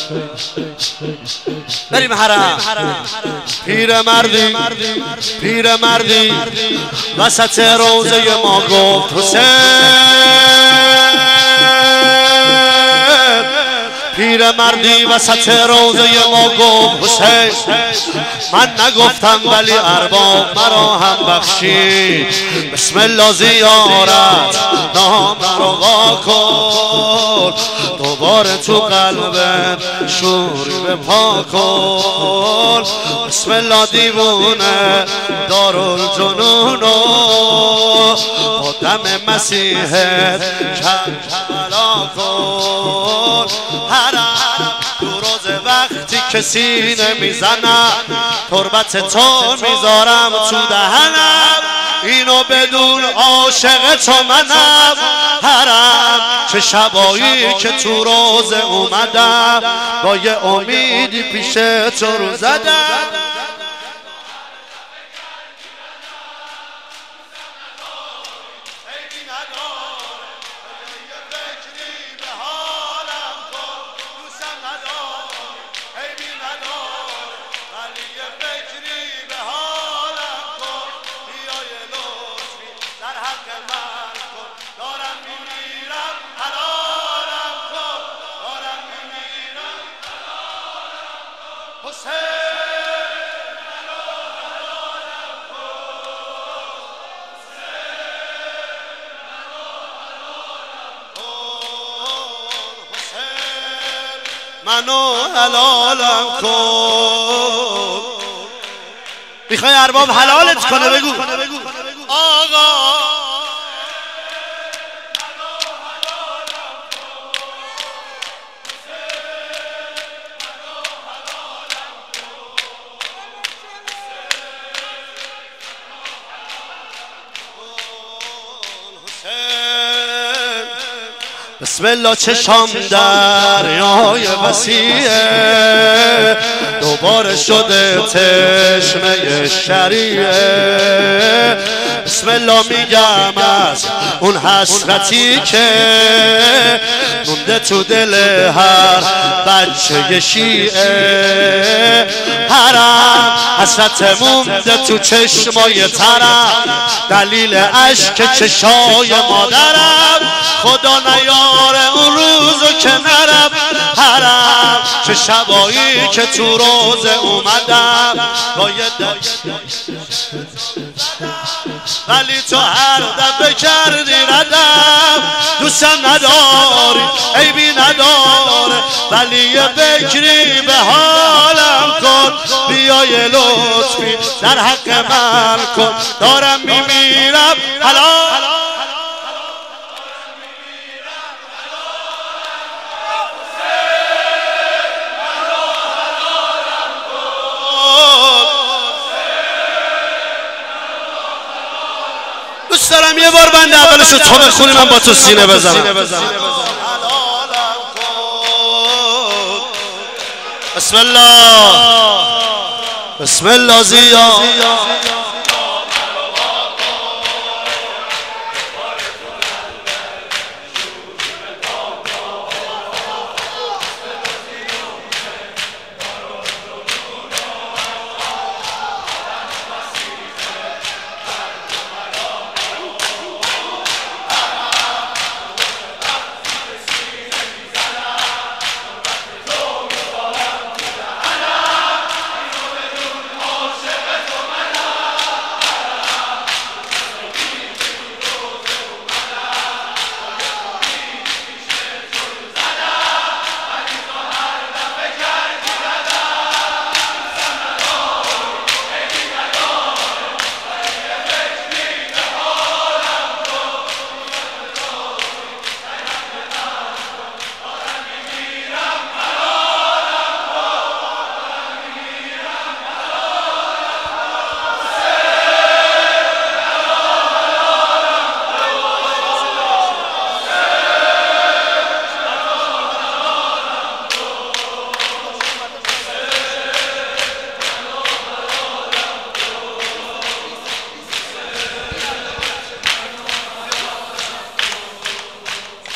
بریم حرم. پیر مردی وسط روزه ما گفت حسین. پیر مردی وسط روزه ما گفت حسین. من نگفتم ولی ارباب مرا هم بخشید. بسم الله زیارت نام رو وا کن، دوباره تو قلبت شوری به پا کن. بسم الله دیوونه دارالجنونو با دم مسیحت کربلا کن. تو روز وقتی که سینه میزنم تربت تو میذارم تو دهنم، اینو بدون عاشق تو منم. حرم چه شبایی که تو روزه اومدم، با یه امیدی پیش تو رو زدم. منو حلالم کن. میخوای ارباب حلالت کنه بگو آقا. بسم الله چشام دریای وسیعه، دوباره شده تشنه شریعه. بسم الله میگم از اون حسرتی که مونده تو دل هر بچه شیعه. حرم حسرت مونده تو چشمای ترم، دلیل اشک چشای مادرم. خدا نیاره اون روزو که نرم. حرم چه شبایی که تو روزه اومدم، با یه ولی تو هر دفعه کردی ردم. دوستم نداری عیبی نداره، ولی یه فکری به حالم کن. بیا یه لطفی در حق من کن، دارم میمیرم حلال. دوست دارم یه بار بند اولشو تو بخونی من با تو سینه بزنم. بسم الله زیاد